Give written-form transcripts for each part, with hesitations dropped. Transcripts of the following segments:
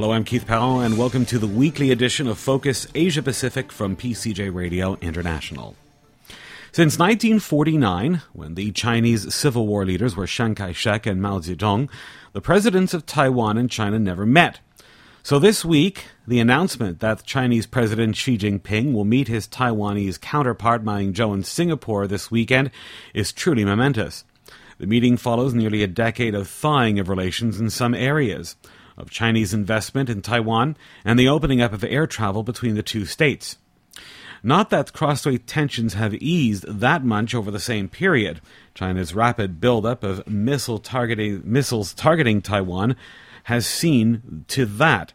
Hello, I'm Keith Powell, and welcome to the weekly edition of Focus Asia Pacific from PCJ Radio International. Since 1949, when the Chinese Civil War leaders were Chiang Kai-shek and Mao Zedong, the presidents of Taiwan and China never met. So this week, the announcement that Chinese President Xi Jinping will meet his Taiwanese counterpart Ma Ying-jeou in Singapore this weekend is truly momentous. The meeting follows nearly a decade of thawing of relations in some areas, of Chinese investment in Taiwan, and the opening up of air travel between the two states. Not that cross-strait tensions have eased that much over the same period. China's rapid buildup of missiles targeting Taiwan has seen to that.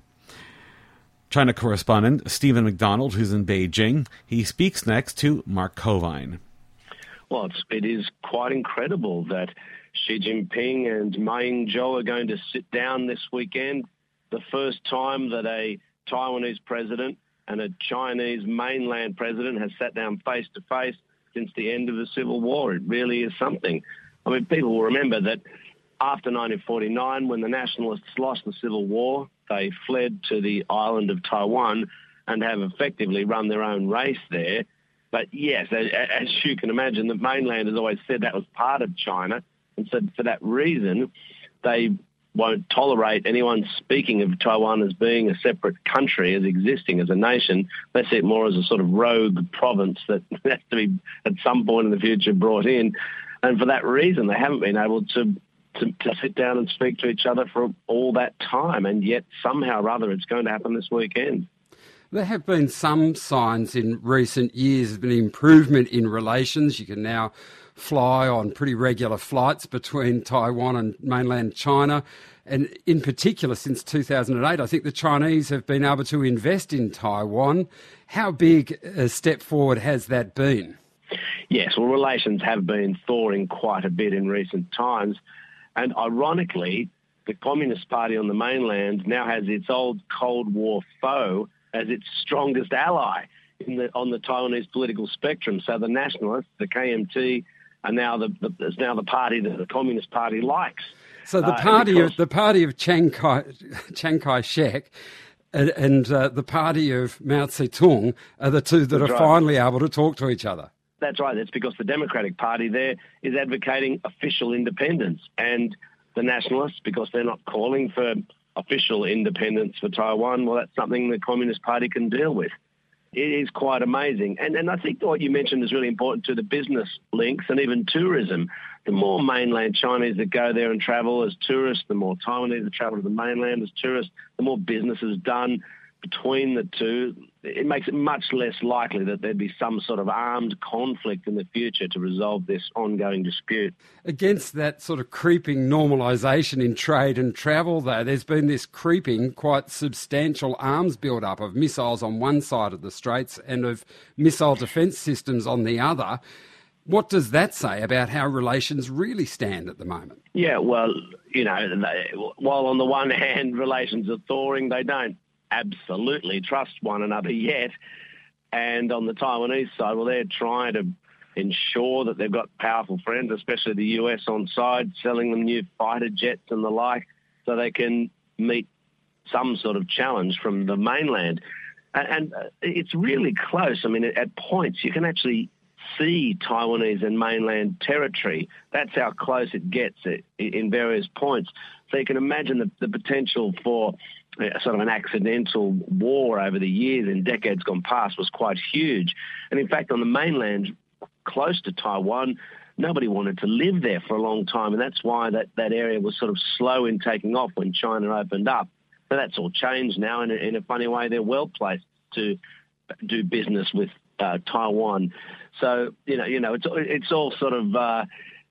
China correspondent Stephen McDonald, who's in Beijing, he speaks next to Mark Covine. Well, it is quite incredible that Xi Jinping and Ma Ying-jeou are going to sit down this weekend, the first time that a Taiwanese president and a Chinese mainland president has sat down face-to-face since the end of the Civil War. It really is something. I mean, people will remember that after 1949, when the nationalists lost the Civil War, they fled to the island of Taiwan and have effectively run their own race there. But yes, as you can imagine, the mainland has always said that was part of China. And so for that reason, they won't tolerate anyone speaking of Taiwan as being a separate country, as existing as a nation. They see it more as a sort of rogue province that has to be at some point in the future brought in. And for that reason, they haven't been able to sit down and speak to each other for all that time. And yet somehow or other it's going to happen this weekend. There have been some signs in recent years of an improvement in relations. You can now fly on pretty regular flights between Taiwan and mainland China. And in particular, since 2008, I think the Chinese have been able to invest in Taiwan. How big a step forward has that been? Yes, well, relations have been thawing quite a bit in recent times. And ironically, the Communist Party on the mainland now has its old Cold War foe as its strongest ally on the Taiwanese political spectrum. So the nationalists, the KMT, are now the party that the Communist Party likes. So the party of Chiang Kai-shek and the party of Mao Zedong are the two that are finally able to talk to each other. That's right. That's because the Democratic Party there is advocating official independence, and the nationalists, because they're not calling for official independence for Taiwan, well, that's something the Communist Party can deal with. It is quite amazing. And I think what you mentioned is really important to the business links and even tourism. The more mainland Chinese that go there and travel as tourists, the more Taiwanese that travel to the mainland as tourists, the more business is done between the two. It makes it much less likely that there'd be some sort of armed conflict in the future to resolve this ongoing dispute. Against that sort of creeping normalisation in trade and travel, though, there's been this creeping, quite substantial arms build-up of missiles on one side of the Straits and of missile defence systems on the other. What does that say about how relations really stand at the moment? Yeah, well, while on the one hand relations are thawing, they don't absolutely trust one another yet. And on the Taiwanese side, well, they're trying to ensure that they've got powerful friends, especially the US on side, selling them new fighter jets and the like, so they can meet some sort of challenge from the mainland. And it's really close. I mean, at points you can actually see Taiwanese and mainland territory. That's how close it gets in various points. So you can imagine the potential for sort of an accidental war over the years in decades gone past was quite huge. And in fact, on the mainland, close to Taiwan, nobody wanted to live there for a long time. And that's why that area was sort of slow in taking off when China opened up. So that's all changed now. And in a funny way, they're well placed to do business with Taiwan. So, it's all sort of a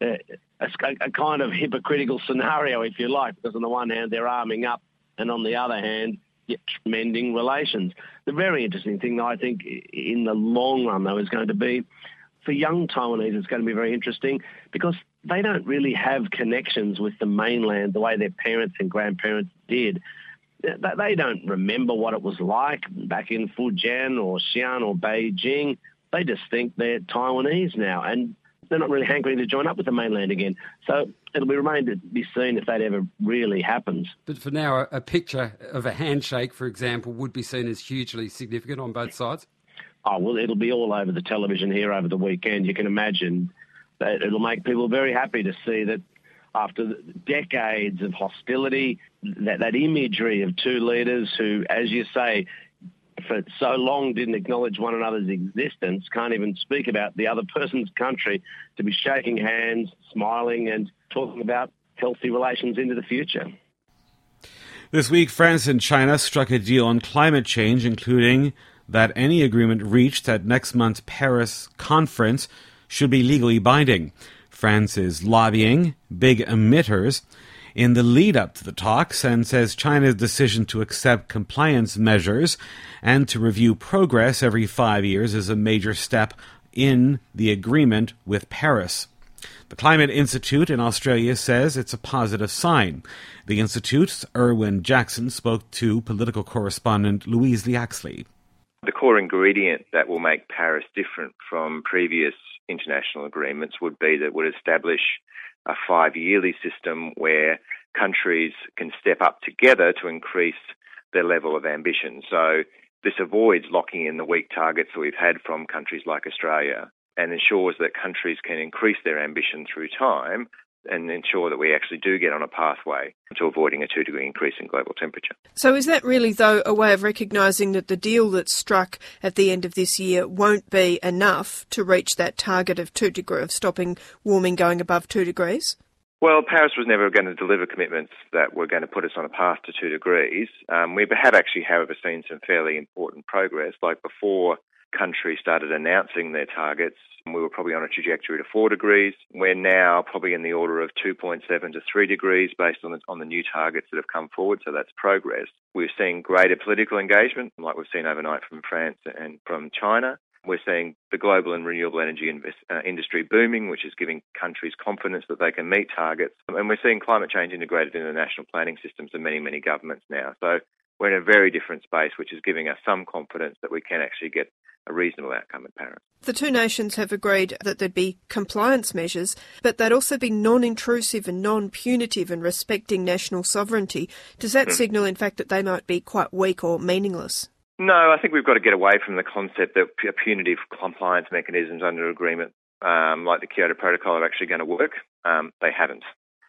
kind of hypocritical scenario, if you like, because on the one hand, they're arming up, and on the other hand, mending relations. The very interesting thing, though, I think, in the long run, though, is going to be, for young Taiwanese, it's going to be very interesting because they don't really have connections with the mainland the way their parents and grandparents did. They don't remember what it was like back in Fujian or Xi'an or Beijing. They just think they're Taiwanese now. And they're not really hankering to join up with the mainland again. So it'll remain to be seen if that ever really happens. But for now, a picture of a handshake, for example, would be seen as hugely significant on both sides? Oh, well, it'll be all over the television here over the weekend. You can imagine that it'll make people very happy to see that after decades of hostility, that imagery of two leaders who, as you say, for so long didn't acknowledge one another's existence, can't even speak about the other person's country, to be shaking hands, smiling and talking about healthy relations into the future. This week, France and China struck a deal on climate change, including that any agreement reached at next month's Paris conference should be legally binding. France is lobbying big emitters in the lead-up to the talks and says China's decision to accept compliance measures and to review progress every 5 years is a major step in the agreement with Paris. The Climate Institute in Australia says it's a positive sign. The Institute's Erwin Jackson spoke to political correspondent Louise Liaxley. The core ingredient that will make Paris different from previous international agreements would be that it would establish a 5-yearly system where countries can step up together to increase their level of ambition. So this avoids locking in the weak targets that we've had from countries like Australia and ensures that countries can increase their ambition through time and ensure that we actually do get on a pathway to avoiding a 2-degree increase in global temperature. So is that really, though, a way of recognising that the deal that's struck at the end of this year won't be enough to reach that target of 2 degrees, of stopping warming going above 2 degrees? Well, Paris was never going to deliver commitments that were going to put us on a path to 2 degrees. We have actually, however, seen some fairly important progress. Like before countries started announcing their targets, we were probably on a trajectory to 4 degrees. We're now probably in the order of 2.7 to 3 degrees based on the new targets that have come forward, so that's progress. We're seeing greater political engagement, like we've seen overnight from France and from China. We're seeing the global and renewable energy industry booming, which is giving countries confidence that they can meet targets. And we're seeing climate change integrated into the national planning systems of many, many governments now. So we're in a very different space, which is giving us some confidence that we can actually get a reasonable outcome in Paris. The two nations have agreed that there'd be compliance measures, but they'd also be non-intrusive and non-punitive and respecting national sovereignty. Does that signal, in fact, that they might be quite weak or meaningless? No, I think we've got to get away from the concept that punitive compliance mechanisms under agreement like the Kyoto Protocol are actually going to work. They haven't.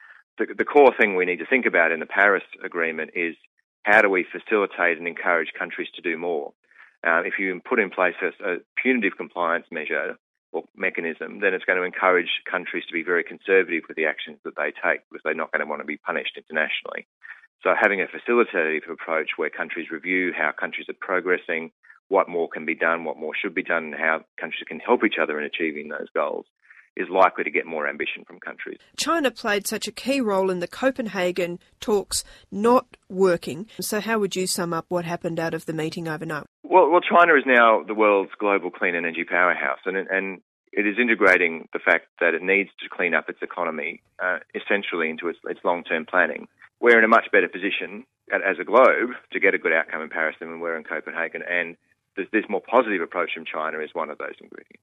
The core thing we need to think about in the Paris Agreement is how do we facilitate and encourage countries to do more? If you put in place a punitive compliance measure or mechanism, then it's going to encourage countries to be very conservative with the actions that they take because they're not going to want to be punished internationally. So having a facilitative approach where countries review how countries are progressing, what more can be done, what more should be done, and how countries can help each other in achieving those goals is likely to get more ambition from countries. China played such a key role in the Copenhagen talks not working. So how would you sum up what happened out of the meeting overnight? Well, China is now the world's global clean energy powerhouse, and it is integrating the fact that it needs to clean up its economy essentially into its long-term planning. We're in a much better position as a globe to get a good outcome in Paris than we were in Copenhagen, and this more positive approach from China is one of those ingredients.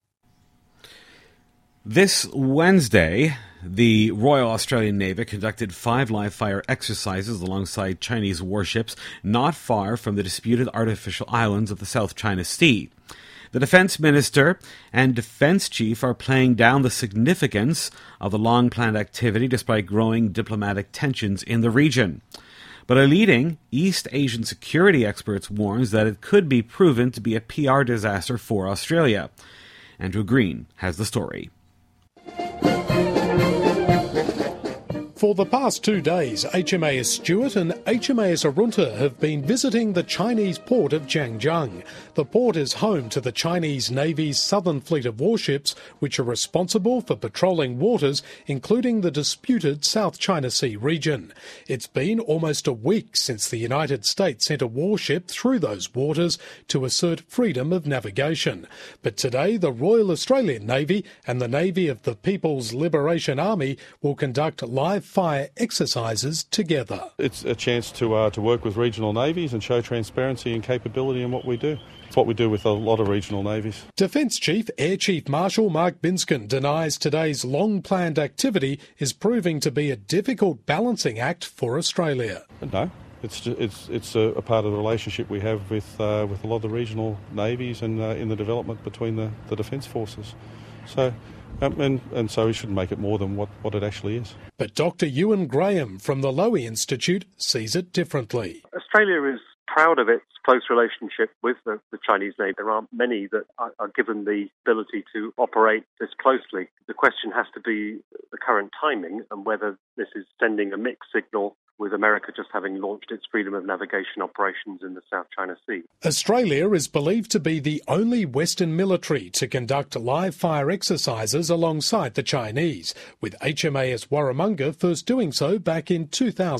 This Wednesday, the Royal Australian Navy conducted 5 live-fire exercises alongside Chinese warships not far from the disputed artificial islands of the South China Sea. The Defence Minister and Defence Chief are playing down the significance of the long-planned activity despite growing diplomatic tensions in the region. But a leading East Asian security expert warns that it could be proven to be a PR disaster for Australia. Andrew Green has the story. For the past 2 days, HMAS Stuart and HMAS Arunta have been visiting the Chinese port of Zhangjiang. The port is home to the Chinese Navy's southern fleet of warships, which are responsible for patrolling waters, including the disputed South China Sea region. It's been almost a week since the United States sent a warship through those waters to assert freedom of navigation. But today, the Royal Australian Navy and the Navy of the People's Liberation Army will conduct live live-fire exercises together. It's a chance to work with regional navies and show transparency and capability in what we do. It's what we do with a lot of regional navies. Defence Chief Air Chief Marshal Mark Binskin denies today's long-planned activity is proving to be a difficult balancing act for Australia. No. It's a part of the relationship we have with a lot of the regional navies and in the development between the defence forces. So, and so we shouldn't make it more than what it actually is. But Dr. Ewan Graham from the Lowy Institute sees it differently. Australia is proud of its close relationship with the Chinese Navy. There aren't many that are given the ability to operate this closely. The question has to be the current timing and whether this is sending a mixed signal, with America just having launched its freedom of navigation operations in the South China Sea. Australia is believed to be the only Western military to conduct live-fire exercises alongside the Chinese, with HMAS Warramunga first doing so back in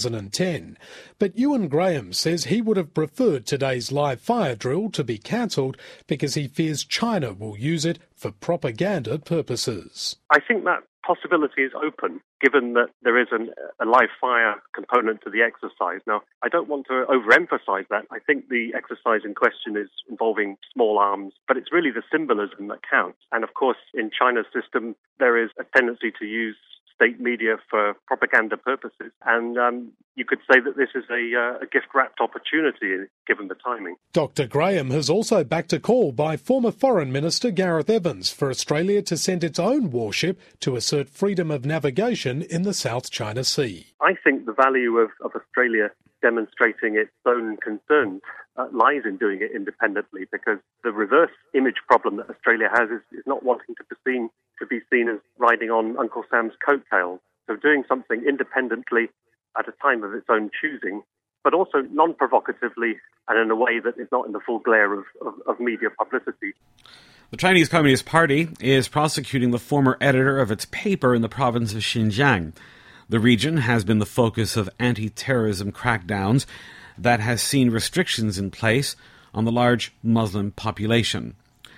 2010. But Ewan Graham says he would have preferred today's live-fire drill to be cancelled because he fears China will use it for propaganda purposes. I think that possibility is open, given that there is a live fire component to the exercise. Now, I don't want to overemphasize that. I think the exercise in question is involving small arms, but it's really the symbolism that counts. And of course, in China's system, there is a tendency to use state media for propaganda purposes. And you could say that this is a gift-wrapped opportunity, given the timing. Dr. Graham has also backed a call by former Foreign Minister Gareth Evans for Australia to send its own warship to assert freedom of navigation in the South China Sea. I think the value of Australia demonstrating its own concerns lies in doing it independently, because the reverse image problem that Australia has is not wanting to be seen as riding on Uncle Sam's coattails. So doing something independently at a time of its own choosing, but also non-provocatively and in a way that is not in the full glare of media publicity. The Chinese Communist Party is prosecuting the former editor of its paper in the province of Xinjiang. The region has been the focus of anti-terrorism crackdowns that has seen restrictions in place on the large Muslim population.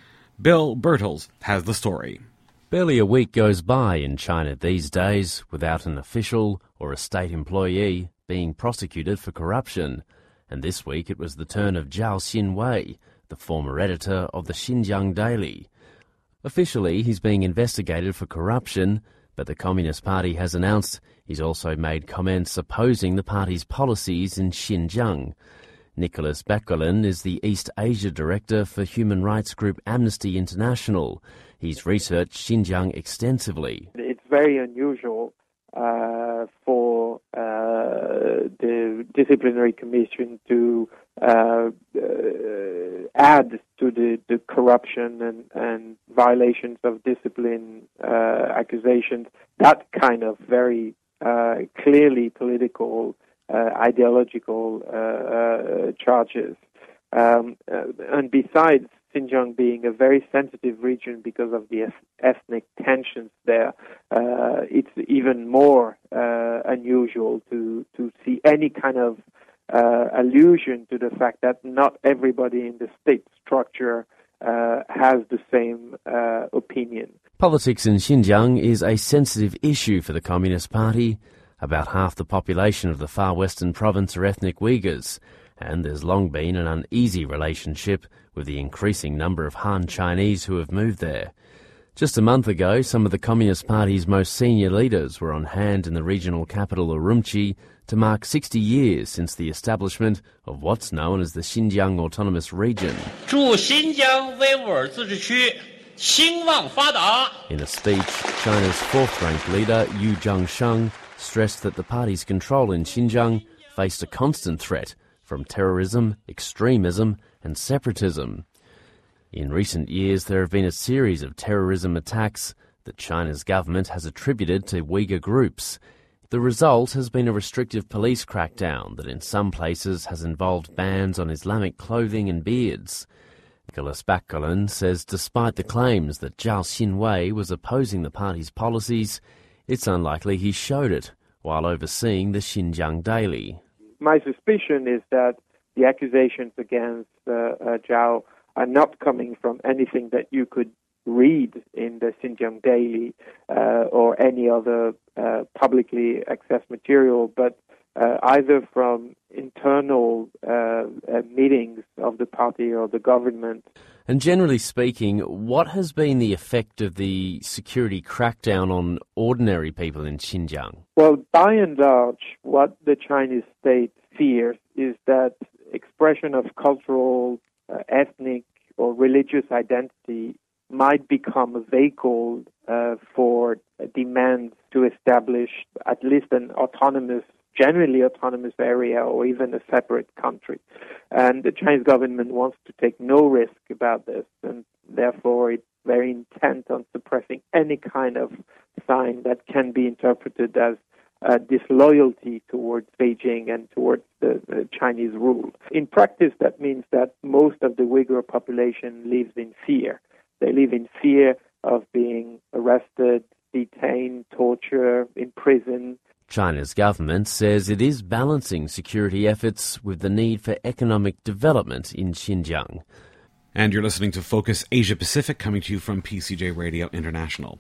Bill Birtles has the story. Barely a week goes by in China these days without an official or a state employee being prosecuted for corruption. And this week it was the turn of Zhao Xinwei, the former editor of the Xinjiang Daily. Officially, he's being investigated for corruption, but the Communist Party has announced he's also made comments opposing the party's policies in Xinjiang. Nicholas Bakelin is the East Asia Director for human rights group Amnesty International. He's researched Xinjiang extensively. It's very unusual for the disciplinary commission to add to the corruption and violations of discipline accusations that kind of very clearly political, ideological charges. And besides Xinjiang being a very sensitive region because of the ethnic tensions there, it's even more unusual to see any kind of allusion to the fact that not everybody in the state structure has the same opinion. Politics in Xinjiang is a sensitive issue for the Communist Party. About half the population of the far western province are ethnic Uyghurs, and there's long been an uneasy relationship with the increasing number of Han Chinese who have moved there. Just a month ago, some of the Communist Party's most senior leaders were on hand in the regional capital Urumqi to mark 60 years since the establishment of what's known as the Xinjiang Autonomous Region. In a speech, China's fourth-ranked leader, Yu Zhangsheng, stressed that the party's control in Xinjiang faced a constant threat from terrorism, extremism and separatism. In recent years, there have been a series of terrorism attacks that China's government has attributed to Uyghur groups. The result has been a restrictive police crackdown that in some places has involved bans on Islamic clothing and beards. Nicholas Bakelin says despite the claims that Zhao Xinwei was opposing the party's policies, it's unlikely he showed it while overseeing the Xinjiang Daily. My suspicion is that the accusations against Zhao are not coming from anything that you could read in the Xinjiang Daily or any other publicly accessed material, but either from internal meetings of the party or the government. And generally speaking, what has been the effect of the security crackdown on ordinary people in Xinjiang? Well, by and large, what the Chinese state fears is that expression of cultural, ethnic, or religious identity might become a vehicle for demands to establish at least an generally autonomous area or even a separate country. And the Chinese government wants to take no risk about this, and therefore it's very intent on suppressing any kind of sign that can be interpreted as disloyalty towards Beijing and towards the Chinese rule. In practice, that means that most of the Uyghur population lives in fear. They live in fear of being arrested, detained, tortured, imprisoned. China's government says it is balancing security efforts with the need for economic development in Xinjiang. And you're listening to Focus Asia Pacific, coming to you from PCJ Radio International.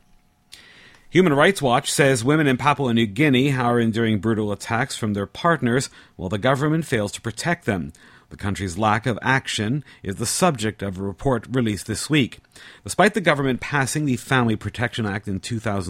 Human Rights Watch says women in Papua New Guinea are enduring brutal attacks from their partners while the government fails to protect them. The country's lack of action is the subject of a report released this week. Despite the government passing the Family Protection Act in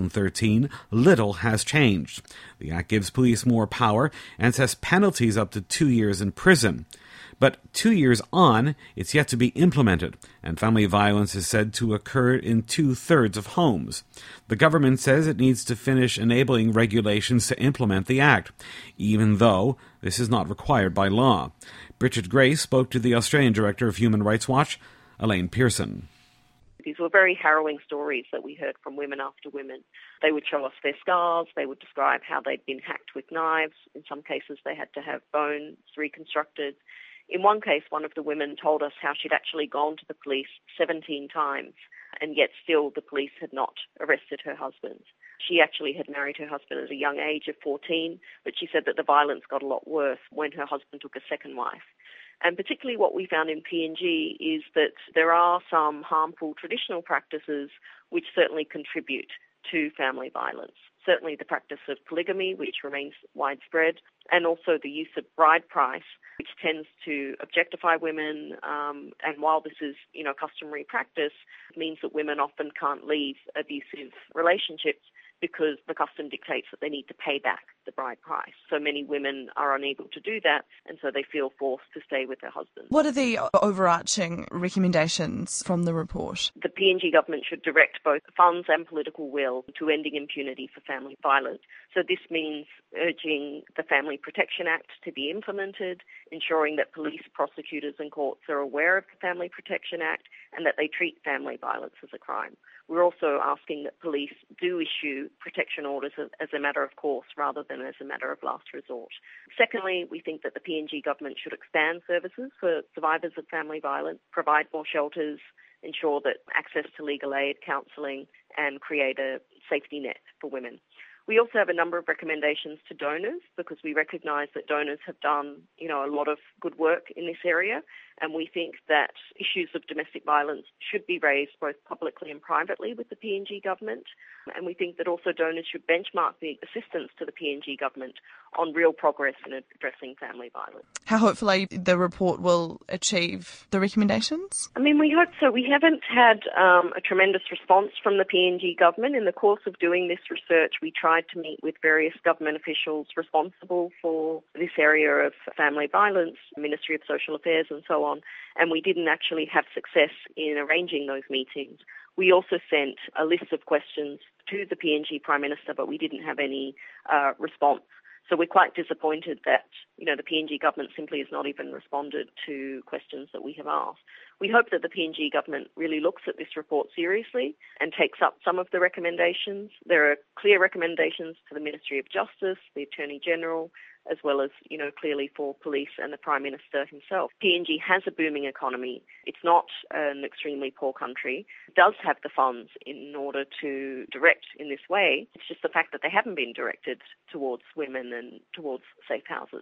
2013, little has changed. The act gives police more power and sets penalties up to 2 years in prison. But 2 years on, it's yet to be implemented, and family violence is said to occur in 2/3 of homes. The government says it needs to finish enabling regulations to implement the act, even though this is not required by law. Bridget Gray spoke to the Australian Director of Human Rights Watch, Elaine Pearson. These were very harrowing stories that we heard from women after women. They would show us their scars, they would describe how they'd been hacked with knives. In some cases, they had to have bones reconstructed. In one case, one of the women told us how she'd actually gone to the police 17 times, and yet still the police had not arrested her husband. She actually had married her husband at a young age of 14, but she said that the violence got a lot worse when her husband took a second wife. And particularly what we found in PNG is that there are some harmful traditional practices which certainly contribute to family violence. Certainly the practice of polygamy, which remains widespread, and also the use of bride price, which tends to objectify women. And while this is, customary practice, it means that women often can't leave abusive relationships because the custom dictates that they need to pay back the bride price. So many women are unable to do that, and so they feel forced to stay with their husbands. What are the overarching recommendations from the report? The PNG government should direct both funds and political will to ending impunity for family violence. So this means urging the Family Protection Act to be implemented, ensuring that police, prosecutors and courts are aware of the Family Protection Act and that they treat family violence as a crime. We're also asking that police do issue protection orders as a matter of course rather than as a matter of last resort. Secondly, we think that the PNG government should expand services for survivors of family violence, provide more shelters, ensure that access to legal aid, counselling, and create a safety net for women. We also have a number of recommendations to donors because we recognise that donors have done, a lot of good work in this area, and we think that issues of domestic violence should be raised both publicly and privately with the PNG government. And we think that also donors should benchmark the assistance to the PNG government on real progress in addressing family violence. How hopefully the report will achieve the recommendations? We hope so. We haven't had a tremendous response from the PNG government. In the course of doing this research, we tried to meet with various government officials responsible for this area of family violence, Ministry of Social Affairs and so on, and we didn't actually have success in arranging those meetings. We also sent a list of questions to the PNG Prime Minister, but we didn't have any response. So we're quite disappointed that, the PNG government simply has not even responded to questions that we have asked. We hope that the PNG government really looks at this report seriously and takes up some of the recommendations. There are clear recommendations to the Ministry of Justice, the Attorney General, as well as, clearly for police and the Prime Minister himself. PNG has a booming economy. It's not an extremely poor country. It does have the funds in order to direct in this way. It's just the fact that they haven't been directed towards women and towards safe houses.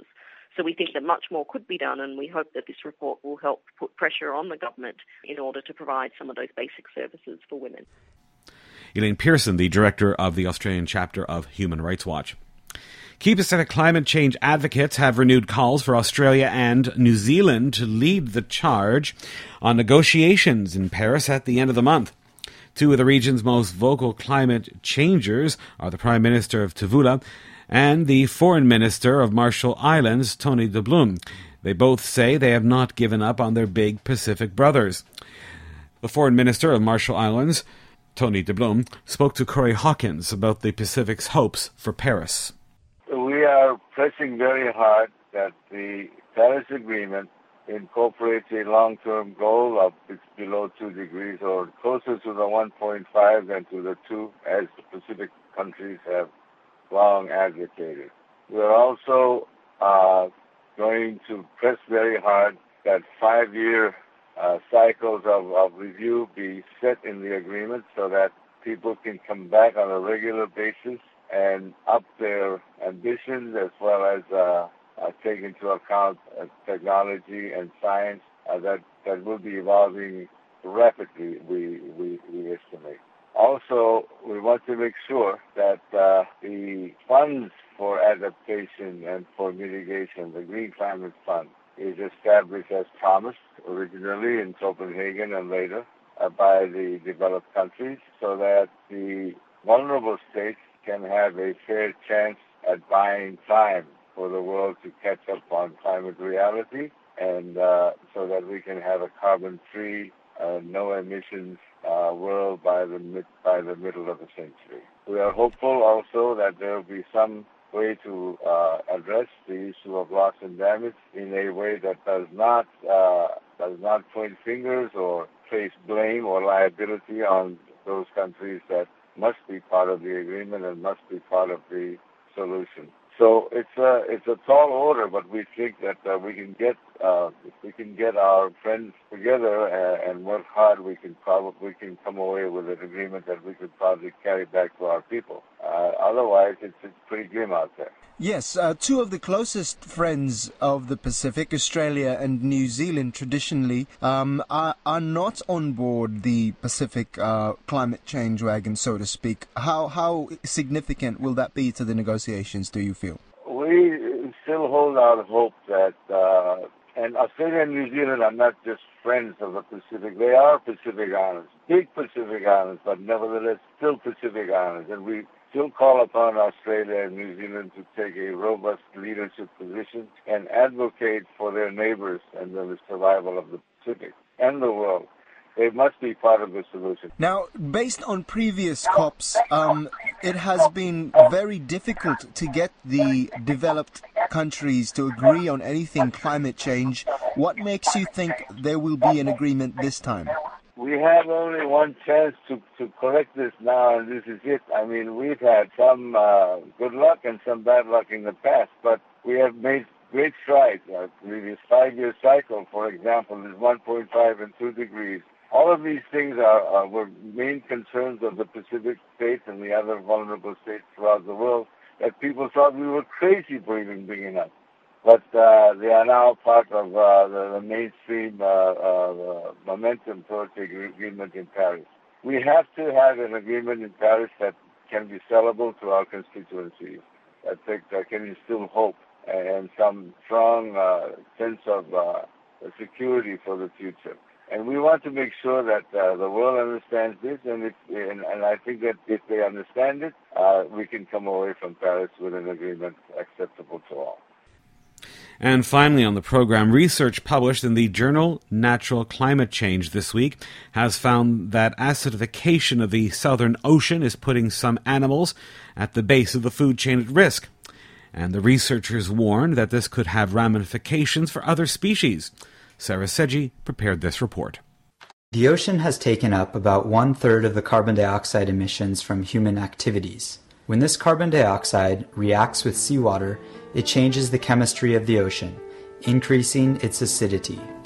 So we think that much more could be done, and we hope that this report will help put pressure on the government in order to provide some of those basic services for women. Elaine Pearson, the director of the Australian chapter of Human Rights Watch. Key Pacific climate change advocates have renewed calls for Australia and New Zealand to lead the charge on negotiations in Paris at the end of the month. Two of the region's most vocal climate changers are the Prime Minister of Tuvalu and the Foreign Minister of Marshall Islands, Tony de Bloom. They both say they have not given up on their big Pacific brothers. The Foreign Minister of Marshall Islands, Tony de Bloom, spoke to Corey Hawkins about the Pacific's hopes for Paris. We are pressing very hard that the Paris Agreement incorporates a long-term goal of it's below 2 degrees or closer to the 1.5 than to the 2, as the Pacific countries have long advocated. We're also going to press very hard that 5-year cycles of review be set in the agreement so that people can come back on a regular basis and up their ambitions as well as take into account technology and science that will be evolving rapidly, we estimate. Also, we want to make sure that the funds for adaptation and for mitigation, the Green Climate Fund, is established as promised originally in Copenhagen and later by the developed countries so that the vulnerable states can have a fair chance at buying time for the world to catch up on climate reality, and so that we can have a carbon-free, no emissions world by the middle of the century. We are hopeful also that there will be some way to address the issue of loss and damage in a way that does not point fingers or place blame or liability on those countries that must be part of the agreement and must be part of the solution. So it's a tall order, but we think that we can get if we can get our friends together and work hard, we can come away with an agreement that we could probably carry back to our people. Otherwise, it's pretty grim out there. Yes, two of the closest friends of the Pacific, Australia and New Zealand, traditionally are not on board the Pacific climate change wagon, so to speak. How significant will that be to the negotiations, do you feel? We still hold out hope that, and Australia and New Zealand are not just friends of the Pacific. They are Pacific Islands, big Pacific Islands, but nevertheless still Pacific Islands. And we still call upon Australia and New Zealand to take a robust leadership position and advocate for their neighbors and the survival of the Pacific and the world. They must be part of the solution. Now, based on previous COPs, it has been very difficult to get the developed countries to agree on anything climate change. What makes you think there will be an agreement this time? We have only one chance to correct this now, and this is it. I mean, we've had some good luck and some bad luck in the past, but we have made great strides. The previous 5-year cycle, for example, is 1.5 and 2 degrees. All of these things were main concerns of the Pacific states and the other vulnerable states throughout the world that people thought we were crazy for even bringing up. But they are now part of the mainstream momentum towards the agreement in Paris. We have to have an agreement in Paris that can be sellable to our constituencies, that can instill hope and some strong sense of security for the future. And we want to make sure that the world understands this, and I think that if they understand it, we can come away from Paris with an agreement acceptable to all. And finally on the program, research published in the journal Natural Climate Change this week has found that acidification of the Southern Ocean is putting some animals at the base of the food chain at risk. And the researchers warned that this could have ramifications for other species. Sarah Seji prepared this report. The ocean has taken up about 1/3 of the carbon dioxide emissions from human activities. When this carbon dioxide reacts with seawater, it changes the chemistry of the ocean, increasing its acidity.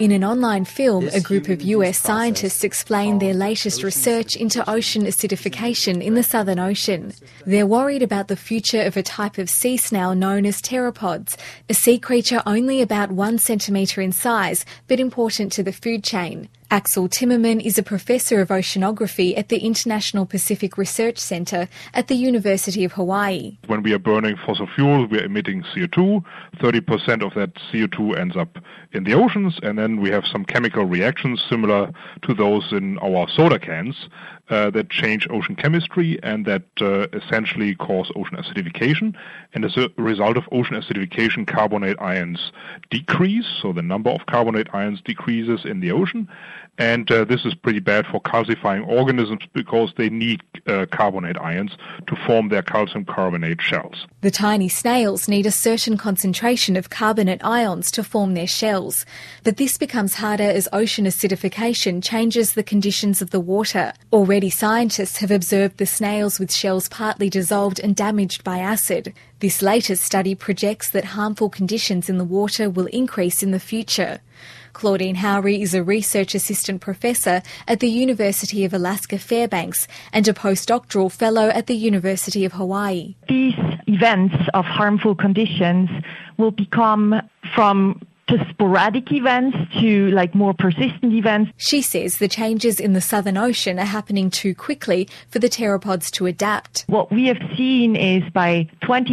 In an online film, a group of US scientists explain their latest research into ocean acidification in the Southern Ocean. They're worried about the future of a type of sea snail known as pteropods, a sea creature only about 1 centimetre in size, but important to the food chain. Axel Timmerman is a professor of oceanography at the International Pacific Research Centre at the University of Hawaii. When we are burning fossil fuel, we are emitting CO2. 30% of that CO2 ends up in the oceans, and then we have some chemical reactions similar to those in our soda cans that change ocean chemistry and that essentially cause ocean acidification. And as a result of ocean acidification, carbonate ions decrease, so the number of carbonate ions decreases in the ocean. And this is pretty bad for calcifying organisms because they need carbonate ions to form their calcium carbonate shells. The tiny snails need a certain concentration of carbonate ions to form their shells. But this becomes harder as ocean acidification changes the conditions of the water. Already scientists have observed the snails with shells partly dissolved and damaged by acid. This latest study projects that harmful conditions in the water will increase in the future. Claudine Howry is a research assistant professor at the University of Alaska Fairbanks and a postdoctoral fellow at the University of Hawaii. These events of harmful conditions will become from just sporadic events to more persistent events. She says the changes in the Southern Ocean are happening too quickly for the pteropods to adapt. What we have seen is by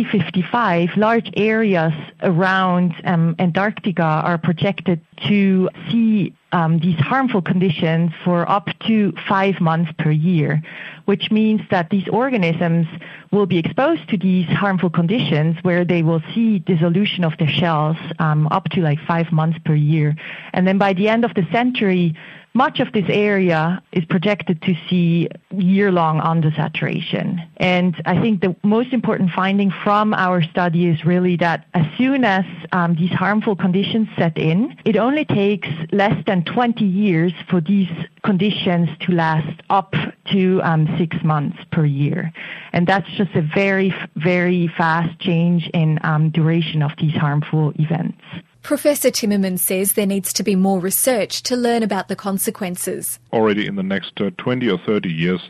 2055, large areas around Antarctica are projected to see these harmful conditions for up to 5 months per year, which means that these organisms will be exposed to these harmful conditions where they will see dissolution of their shells up to 5 months per year. And then by the end of the century, much of this area is projected to see year-long undersaturation. And I think the most important finding from our study is really that as soon as these harmful conditions set in, it only takes less than 20 years for these conditions to last up to 6 months per year. And that's just a very, very fast change in duration of these harmful events. Professor Timmerman says there needs to be more research to learn about the consequences. Already in the next 20 or 30 years,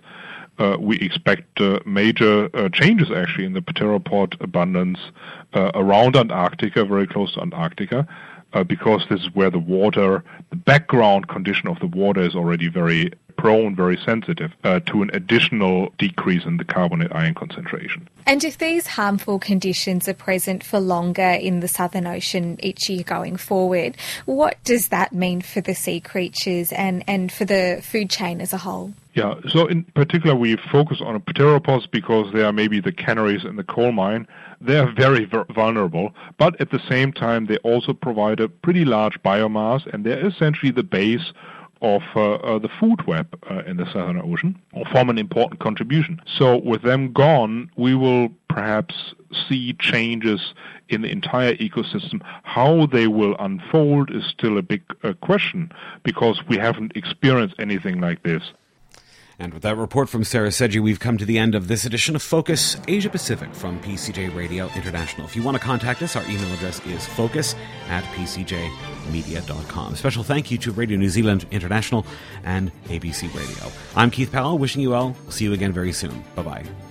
we expect major changes actually in the pteropod abundance around Antarctica, very close to Antarctica, because this is where the background condition of the water is already very prone, very sensitive to an additional decrease in the carbonate ion concentration. And if these harmful conditions are present for longer in the Southern Ocean each year going forward, what does that mean for the sea creatures and for the food chain as a whole? Yeah, so in particular we focus on pteropods because they are maybe the canaries in the coal mine. They are very vulnerable, but at the same time they also provide a pretty large biomass, and they're essentially the base of the food web in the Southern Ocean, or form an important contribution. So with them gone, we will perhaps see changes in the entire ecosystem. How they will unfold is still a big question, because we haven't experienced anything like this. And with that report from Sarah Sedgey, we've come to the end of this edition of Focus Asia Pacific from PCJ Radio International. If you want to contact us, our email address is focus@pcjmedia.com. Special thank you to Radio New Zealand International and ABC Radio. I'm Keith Powell, wishing you well. We'll see you again very soon. Bye-bye.